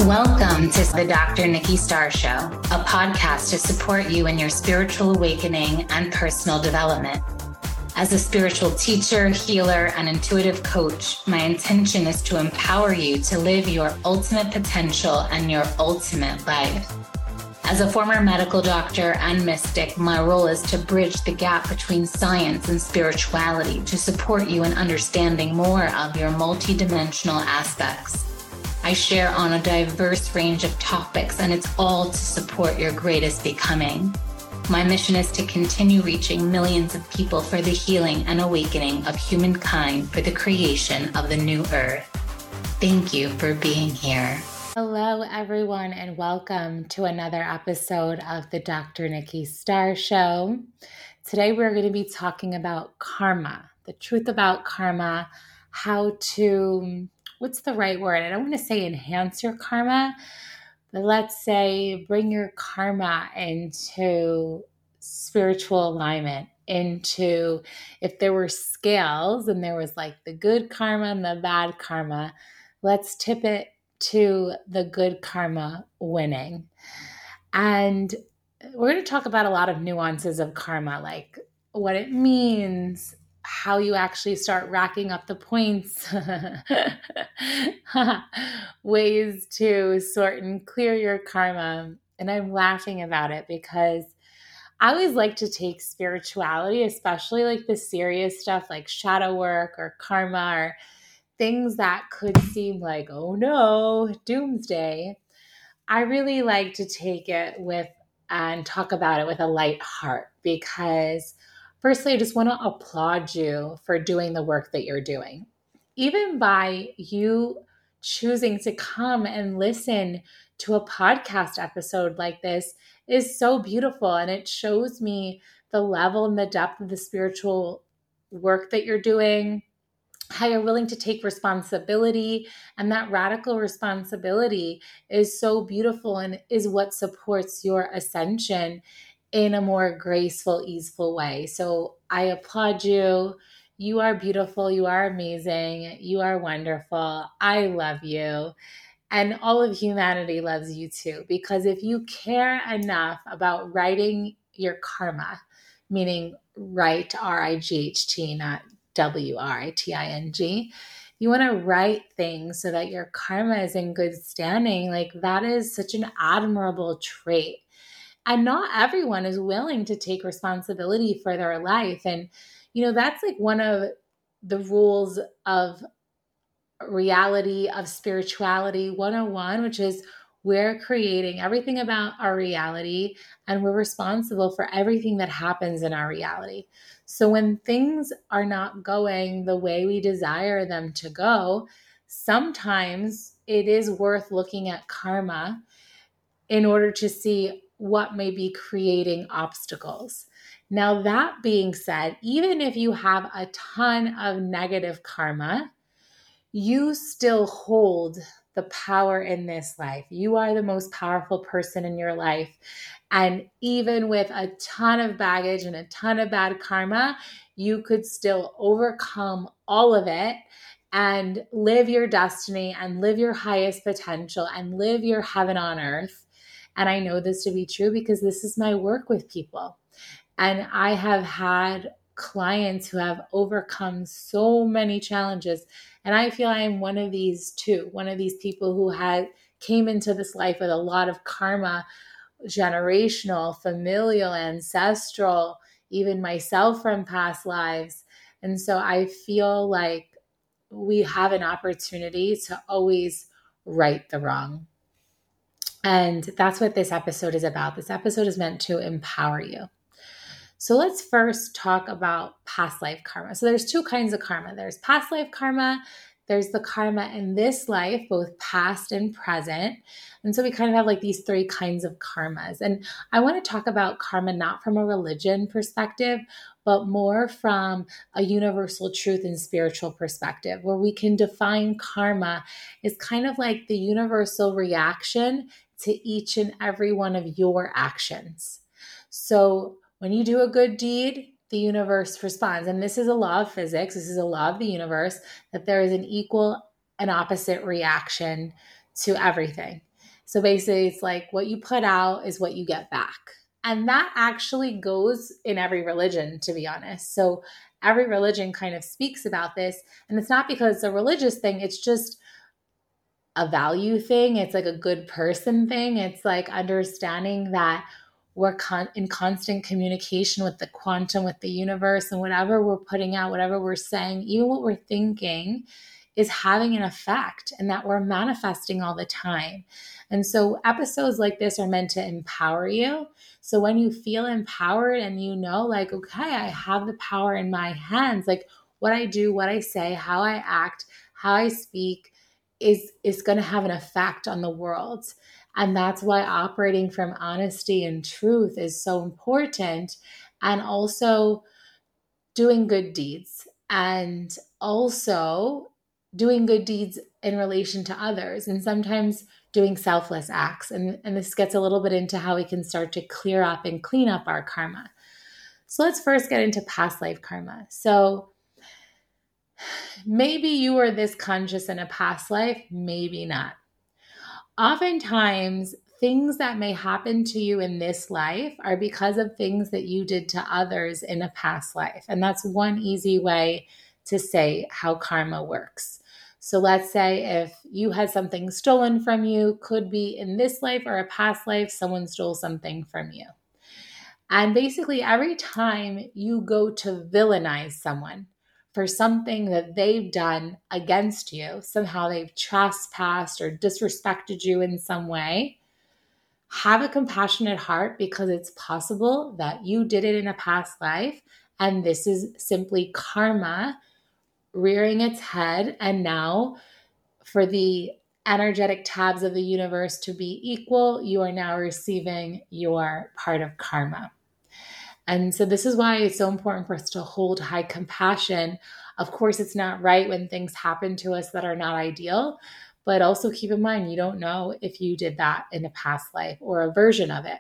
Welcome to the Dr. Nikki Starr Show, a podcast to support you in your spiritual awakening and personal development. As a spiritual teacher, healer, and intuitive coach, my intention is to empower you to live your ultimate potential and your ultimate life. As a former medical doctor and mystic, my role is to bridge the gap between science and spirituality to support you in understanding more of your multidimensional aspects. I share on a diverse range of topics, and it's all to support your greatest becoming. My mission is to continue reaching millions of people for the healing and awakening of humankind for the creation of the new earth. Thank you for being here. Hello, everyone, and welcome to another episode of the Dr. Nikki Starr Show. Today, we're going to be talking about karma, the truth about karma, how to, what's the right word? I don't want to say enhance your karma, but let's say bring your karma into spiritual alignment, into, if there were scales and there was like the good karma and the bad karma, let's tip it to the good karma winning. And we're going to talk about a lot of nuances of karma, like what it means, how you actually start racking up the points, ways to sort and clear your karma. And I'm laughing about it because I always like to take spirituality, especially like the serious stuff like shadow work or karma or things that could seem like, oh no, doomsday. I really like to take it with and talk about it with a light heart because firstly, I just want to applaud you for doing the work that you're doing. Even by you choosing to come and listen to a podcast episode like this is so beautiful. And it shows me the level and the depth of the spiritual work that you're doing, how you're willing to take responsibility. And that radical responsibility is so beautiful and is what supports your ascension in a more graceful, easeful way. So I applaud you. You are beautiful. You are amazing. You are wonderful. I love you. And all of humanity loves you too. Because if you care enough about writing your karma, meaning write R-I-G-H-T, not W-R-I-T-I-N-G, you want to write things so that your karma is in good standing. Like that is such an admirable trait. And not everyone is willing to take responsibility for their life. And, that's like one of the rules of reality, of spirituality 101, which is we're creating everything about our reality and we're responsible for everything that happens in our reality. So when things are not going the way we desire them to go, sometimes it is worth looking at karma in order to see what may be creating obstacles. Now, that being said, even if you have a ton of negative karma, you still hold the power in this life. You are the most powerful person in your life. And even with a ton of baggage and a ton of bad karma, you could still overcome all of it and live your destiny and live your highest potential and live your heaven on earth. And I know this to be true because this is my work with people. And I have had clients who have overcome so many challenges. And I feel I am one of these too, one of these people who came into this life with a lot of karma, generational, familial, ancestral, even myself from past lives. And so I feel like we have an opportunity to always right the wrong. And that's what this episode is about. This episode is meant to empower you. So let's first talk about past life karma. So there's two kinds of karma. There's past life karma. There's the karma in this life, both past and present. And so we kind of have like these three kinds of karmas. And I want to talk about karma not from a religion perspective, but more from a universal truth and spiritual perspective, where we can define karma as kind of like the universal reaction to each and every one of your actions. So when you do a good deed, the universe responds. And this is a law of physics. This is a law of the universe, that there is an equal and opposite reaction to everything. So basically, it's like what you put out is what you get back. And that actually goes in every religion, to be honest. So every religion kind of speaks about this. And it's not because it's a religious thing, it's just a value thing. It's like a good person thing. It's like understanding that we're in constant communication with the quantum, with the universe, and whatever we're putting out, whatever we're saying, even what we're thinking is having an effect, and that we're manifesting all the time. And so episodes like this are meant to empower you. So when you feel empowered and you know, like, okay, I have the power in my hands, like what I do, what I say, how I act, how I speak is going to have an effect on the world. And that's why operating from honesty and truth is so important. And also doing good deeds, and also doing good deeds in relation to others, and sometimes doing selfless acts. And this gets a little bit into how we can start to clear up and clean up our karma. So let's first get into past life karma. So maybe you were this conscious in a past life, maybe not. Oftentimes, things that may happen to you in this life are because of things that you did to others in a past life. And that's one easy way to say how karma works. So let's say if you had something stolen from you, could be in this life or a past life, someone stole something from you. And basically, every time you go to villainize someone for something that they've done against you, somehow they've trespassed or disrespected you in some way, have a compassionate heart, because it's possible that you did it in a past life. And this is simply karma rearing its head. And now, for the energetic tabs of the universe to be equal, you are now receiving your part of karma. And so this is why it's so important for us to hold high compassion. Of course, it's not right when things happen to us that are not ideal, but also keep in mind, you don't know if you did that in a past life or a version of it.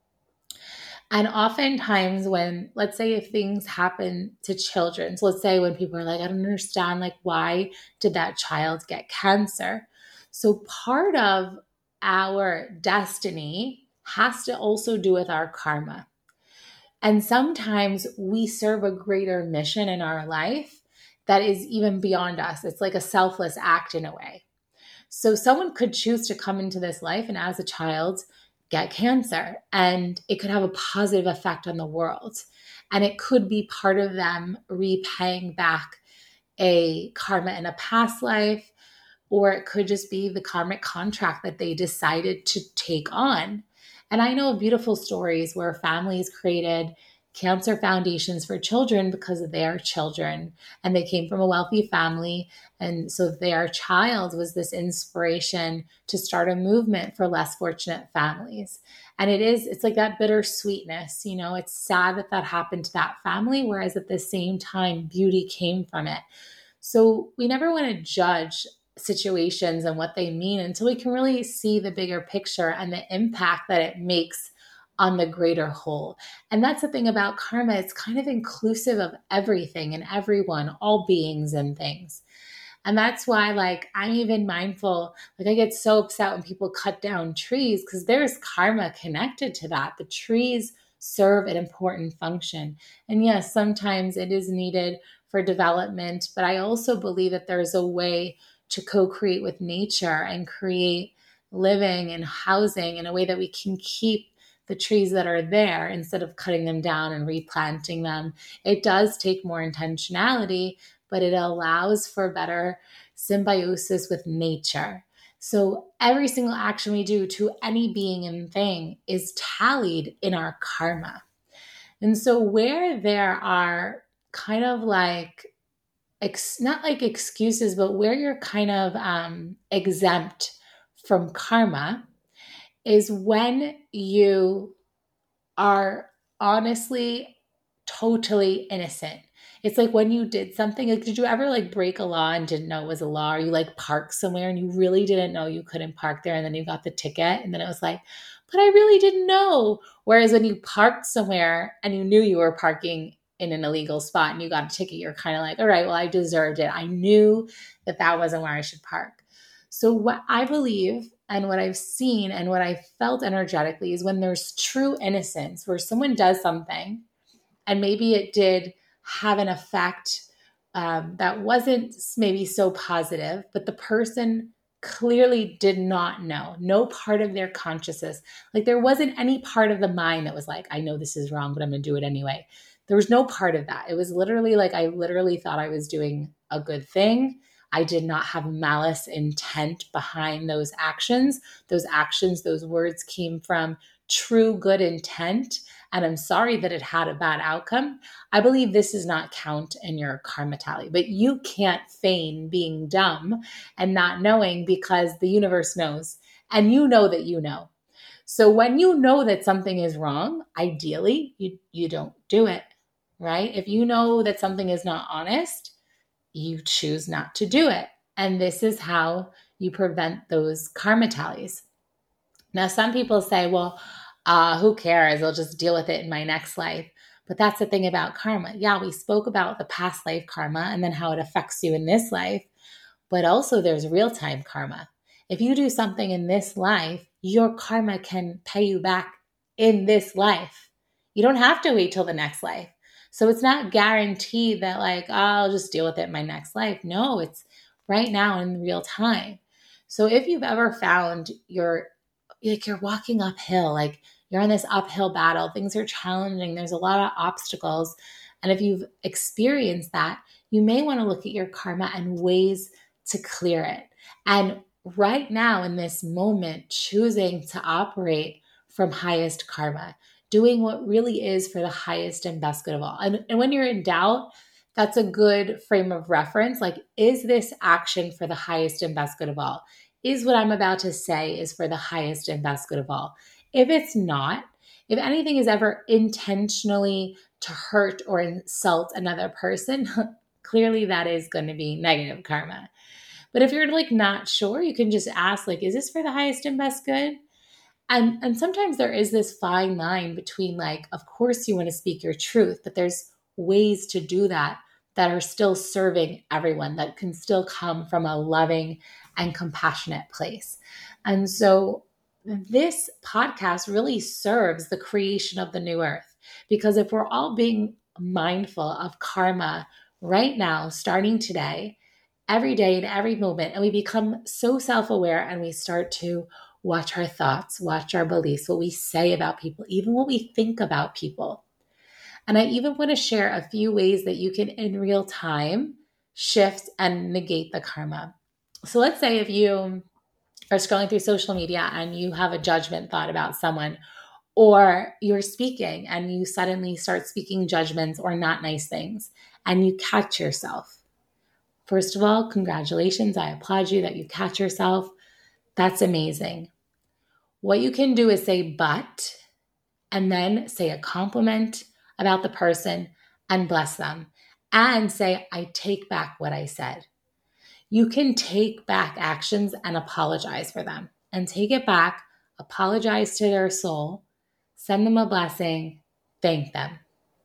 And oftentimes when, let's say if things happen to children, so let's say when people are like, I don't understand, like, why did that child get cancer? So part of our destiny has to also do with our karma. And sometimes we serve a greater mission in our life that is even beyond us. It's like a selfless act in a way. So someone could choose to come into this life and as a child get cancer, and it could have a positive effect on the world. And it could be part of them repaying back a karma in a past life, or it could just be the karmic contract that they decided to take on. And I know of beautiful stories where families created cancer foundations for children because they are children and they came from a wealthy family. And so their child was this inspiration to start a movement for less fortunate families. And it's like that bittersweetness, it's sad that happened to that family, whereas at the same time, beauty came from it. So we never want to judge situations and what they mean until we can really see the bigger picture and the impact that it makes on the greater whole. And that's the thing about karma. It's kind of inclusive of everything and everyone, all beings and things. And that's why, like, I'm even mindful, like, I get so upset when people cut down trees because there's karma connected to that. The trees serve an important function. And yes, sometimes it is needed for development, but I also believe that there's a way to co-create with nature and create living and housing in a way that we can keep the trees that are there instead of cutting them down and replanting them. It does take more intentionality, but it allows for better symbiosis with nature. So every single action we do to any being and thing is tallied in our karma. And so where there are kind of like, not like excuses, but where you're kind of exempt from karma is when you are honestly totally innocent. It's like when you did something, like, did you ever like break a law and didn't know it was a law, or you like parked somewhere and you really didn't know you couldn't park there, and then you got the ticket and then it was like, but I really didn't know. Whereas when you parked somewhere and you knew you were parking in an illegal spot and you got a ticket, you're kind of like, all right, well, I deserved it. I knew that wasn't where I should park. So what I believe And what I've seen and what I felt energetically is when there's true innocence, where someone does something and maybe it did have an effect that wasn't maybe so positive, but the person clearly did not know, no part of their consciousness, like there wasn't any part of the mind that was like, I know this is wrong, but I'm going to do it anyway. There was no part of that. It was literally like, I literally thought I was doing a good thing. I did not have malice intent behind those actions. Those words came from true good intent. And I'm sorry that it had a bad outcome. I believe this does not count in your karma tally, but you can't feign being dumb and not knowing, because the universe knows and you know that you know. So when you know that something is wrong, ideally you don't do it, right? If you know that something is not honest, you choose not to do it. And this is how you prevent those karma tallies. Now, some people say, well, who cares? I'll just deal with it in my next life. But that's the thing about karma. Yeah, we spoke about the past life karma and then how it affects you in this life, but also there's real time karma. If you do something in this life, your karma can pay you back in this life. You don't have to wait till the next life. So it's not guaranteed that like, oh, I'll just deal with it in my next life. No, it's right now in real time. So if you've ever found you're walking uphill, like you're in this uphill battle, things are challenging, there's a lot of obstacles. And if you've experienced that, you may want to look at your karma and ways to clear it. And right now in this moment, choosing to operate from highest karma, doing what really is for the highest and best good of all. And when you're in doubt, that's a good frame of reference. Like, is this action for the highest and best good of all? Is what I'm about to say is for the highest and best good of all? If it's not, if anything is ever intentionally to hurt or insult another person, clearly that is going to be negative karma. But if you're like not sure, you can just ask, like, is this for the highest and best good? And sometimes there is this fine line between, like, of course you want to speak your truth, but there's ways to do that that are still serving everyone, that can still come from a loving and compassionate place. And so this podcast really serves the creation of the new earth, because if we're all being mindful of karma right now, starting today, every day, in every moment, and we become so self-aware and we start to watch our thoughts, watch our beliefs, what we say about people, even what we think about people. And I even want to share a few ways that you can, in real time, shift and negate the karma. So let's say if you are scrolling through social media and you have a judgment thought about someone, or you're speaking and you suddenly start speaking judgments or not nice things, and you catch yourself. First of all, congratulations. I applaud you that you catch yourself. That's amazing. What you can do is say, but, and then say a compliment about the person and bless them, and say, I take back what I said. You can take back actions and apologize for them, and take it back, apologize to their soul, send them a blessing, thank them.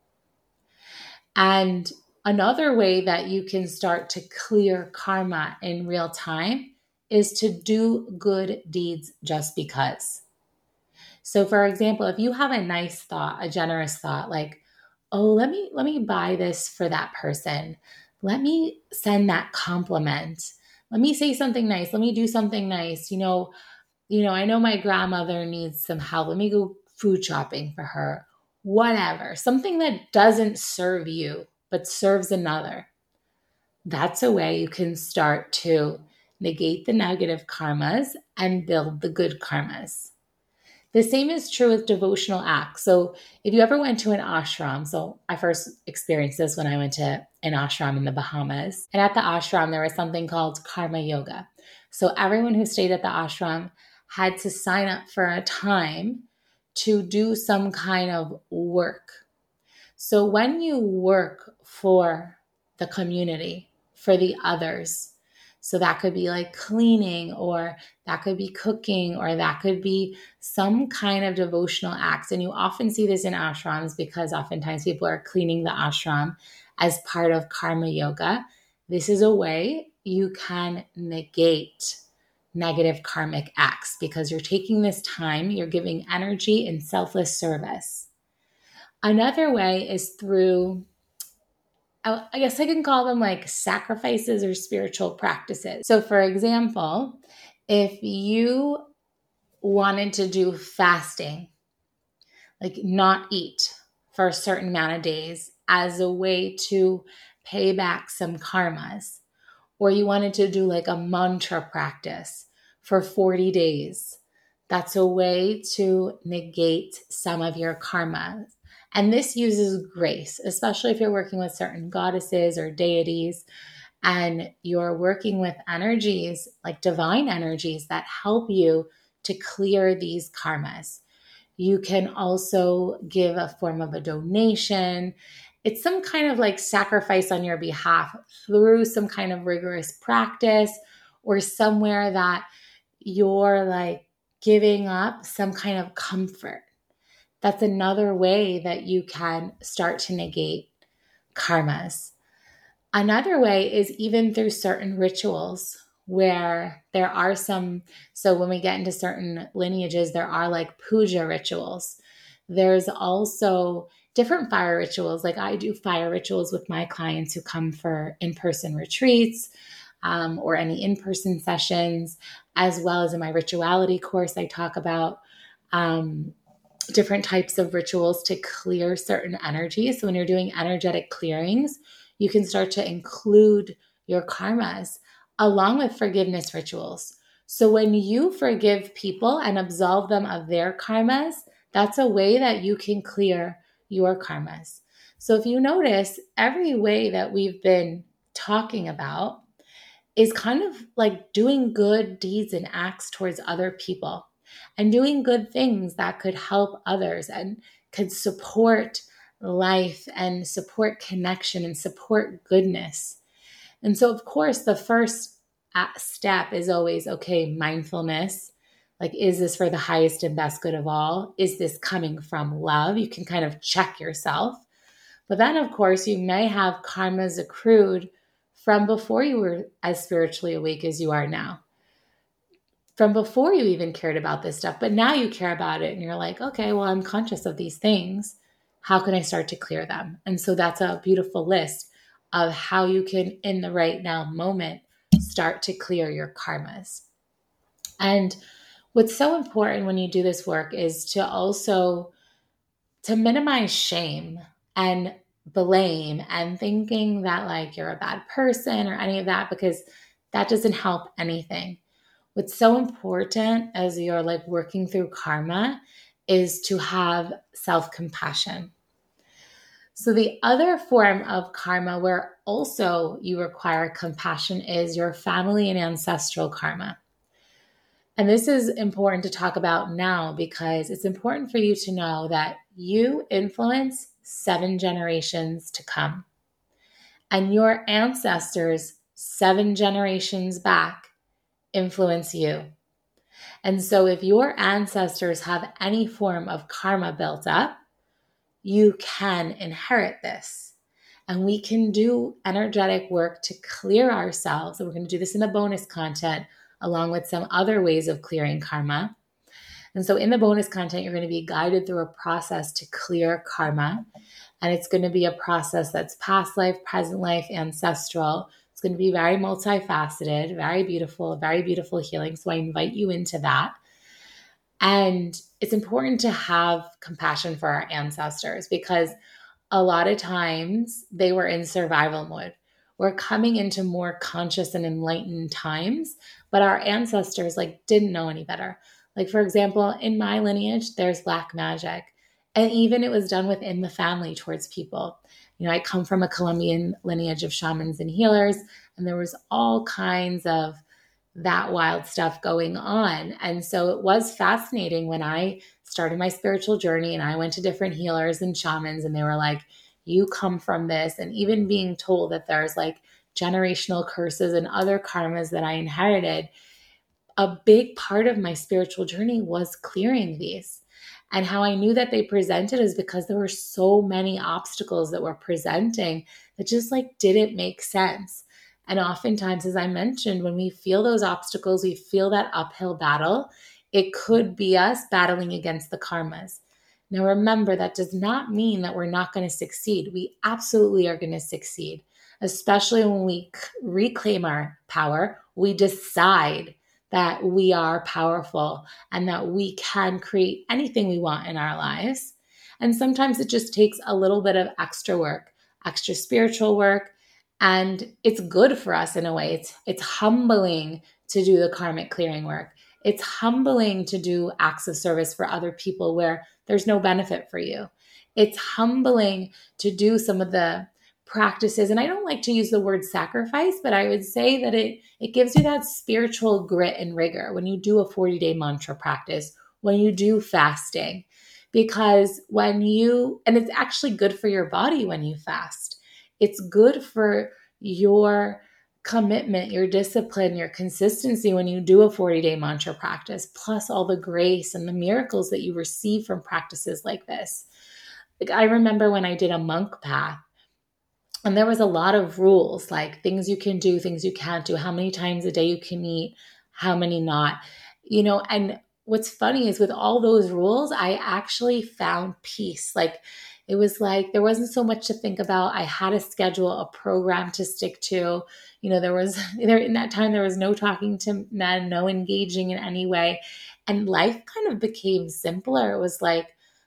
And another way that you can start to clear karma in real time is to do good deeds just because. So for example, if you have a nice thought, a generous thought, like, oh, let me buy this for that person. Let me send that compliment. Let me say something nice. Let me do something nice. I know my grandmother needs some help. Let me go food shopping for her. Whatever. Something that doesn't serve you, but serves another. That's a way you can start to negate the negative karmas and build the good karmas. The same is true with devotional acts. So if you ever went to an ashram, so I first experienced this when I went to an ashram in the Bahamas. And at the ashram, there was something called karma yoga. So everyone who stayed at the ashram had to sign up for a time to do some kind of work. So when you work for the community, for the others, so that could be like cleaning, or that could be cooking, or that could be some kind of devotional act. And you often see this in ashrams because oftentimes people are cleaning the ashram as part of karma yoga. This is a way you can negate negative karmic acts because you're taking this time, you're giving energy in selfless service. Another way is through, I guess I can call them like sacrifices or spiritual practices. So, for example, if you wanted to do fasting, like not eat for a certain amount of days as a way to pay back some karmas, or you wanted to do like a mantra practice for 40 days, that's a way to negate some of your karma. And this uses grace, especially if you're working with certain goddesses or deities and you're working with energies like divine energies that help you to clear these karmas. You can also give a form of a donation. It's some kind of like sacrifice on your behalf through some kind of rigorous practice or somewhere that you're like giving up some kind of comfort. That's another way that you can start to negate karmas. Another way is even through certain rituals where there are some, so when we get into certain lineages, there are like puja rituals. There's also different fire rituals. Like I do fire rituals with my clients who come for in-person retreats or any in-person sessions, as well as in my rituality course, I talk about different types of rituals to clear certain energies. So when you're doing energetic clearings, you can start to include your karmas along with forgiveness rituals. So when you forgive people and absolve them of their karmas, that's a way that you can clear your karmas. So if you notice, every way that we've been talking about is kind of like doing good deeds and acts towards other people and doing good things that could help others and could support life and support connection and support goodness. And so, of course, the first step is always, okay, mindfulness. Like, is this for the highest and best good of all? Is this coming from love? You can kind of check yourself. But then, of course, you may have karmas accrued from before you were as spiritually awake as you are now, from before you even cared about this stuff. But now you care about it and you're like, okay, well, I'm conscious of these things. How can I start to clear them? And so that's a beautiful list of how you can, in the right now moment, start to clear your karmas. And what's so important when you do this work is to also to minimize shame and blame and thinking that like you're a bad person or any of that, because that doesn't help anything. What's so important as you're like working through karma is to have self-compassion. So the other form of karma where also you require compassion is your family and ancestral karma. And this is important to talk about now because it's important for you to know that you influence 7 generations to come. And your ancestors 7 generations back influence you. And so if your ancestors have any form of karma built up, you can inherit this. And we can do energetic work to clear ourselves. And we're going to do this in the bonus content along with some other ways of clearing karma. And so in the bonus content, you're going to be guided through a process to clear karma. And it's going to be a process that's past life, present life, ancestral. It's going to be very multifaceted, very beautiful healing. So I invite you into that. And it's important to have compassion for our ancestors because a lot of times they were in survival mode. We're coming into more conscious and enlightened times, but our ancestors like didn't know any better. Like, for example, in my lineage, there's black magic. And even it was done within the family towards people. You know, I come from a Colombian lineage of shamans and healers, and there was all kinds of that wild stuff going on. And so it was fascinating when I started my spiritual journey and I went to different healers and shamans, and they were like, you come from this. And even being told that there's like generational curses and other karmas that I inherited, a big part of my spiritual journey was clearing these. And how I knew that they presented is because there were so many obstacles that were presenting that just like didn't make sense. And oftentimes, as I mentioned, when we feel those obstacles, we feel that uphill battle, it could be us battling against the karmas. Now, remember, that does not mean that we're not going to succeed. We absolutely are going to succeed, especially when we reclaim our power. We decide that we are powerful and that we can create anything we want in our lives. And sometimes it just takes a little bit of extra work, extra spiritual work. And it's good for us in a way. It's humbling to do the karmic clearing work. It's humbling to do acts of service for other people where there's no benefit for you. It's humbling to do some of the practices. And I don't like to use the word sacrifice, but I would say that it gives you that spiritual grit and rigor when you do a 40-day mantra practice, when you do fasting, because and it's actually good for your body when you fast. It's good for your commitment, your discipline, your consistency when you do a 40-day mantra practice, plus all the grace and the miracles that you receive from practices like this. Like, I remember when I did a monk path, and there was a lot of rules, like things you can do, things you can't do, how many times a day you can eat, how many not, and what's funny is with all those rules, I actually found peace. Like, it was like there wasn't so much to think about. I had a schedule, a program to stick to. In that time, there was no talking to men, no engaging in any way. And life kind of became simpler. It was like,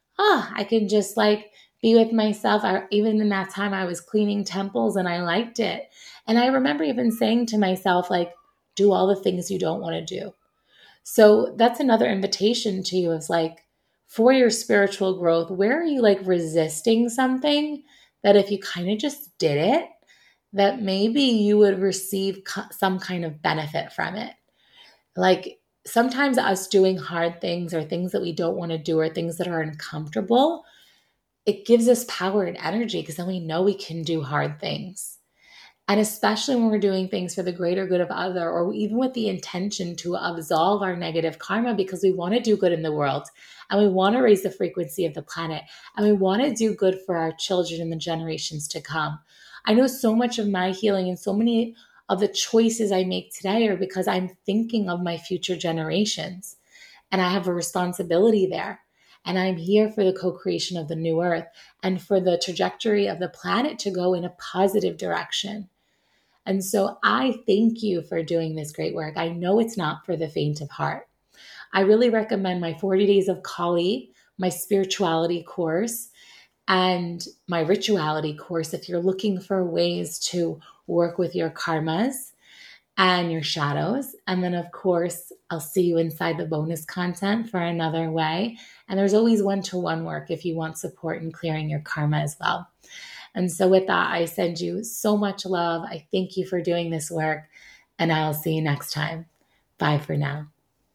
I can just be with myself. Even in that time, I was cleaning temples and I liked it. And I remember even saying to myself, do all the things you don't want to do. So that's another invitation to you is for your spiritual growth, where are you resisting something that if you kind of just did it, that maybe you would receive some kind of benefit from it. Sometimes us doing hard things or things that we don't want to do or things that are uncomfortable, it gives us power and energy because then we know we can do hard things. And especially when we're doing things for the greater good of other, or even with the intention to absolve our negative karma because we want to do good in the world and we want to raise the frequency of the planet and we want to do good for our children and the generations to come. I know so much of my healing and so many of the choices I make today are because I'm thinking of my future generations and I have a responsibility there. And I'm here for the co-creation of the new earth and for the trajectory of the planet to go in a positive direction. And so I thank you for doing this great work. I know it's not for the faint of heart. I really recommend my 40 Days of Kali, my spirituality course, and my rituality course if you're looking for ways to work with your karmas and your shadows. And then, of course, I'll see you inside the bonus content for another way. And there's always one-to-one work if you want support in clearing your karma as well. And so with that, I send you so much love. I thank you for doing this work, and I'll see you next time. Bye for now.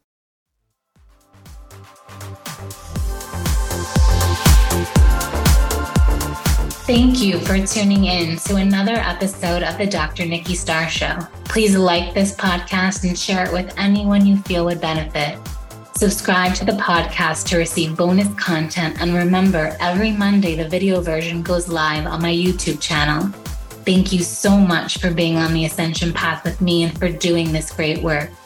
Thank you for tuning in to another episode of the Dr. Nikki Star Show. Please like this podcast and share it with anyone you feel would benefit. Subscribe to the podcast to receive bonus content. And remember, every Monday, the video version goes live on my YouTube channel. Thank you so much for being on the Ascension path with me and for doing this great work.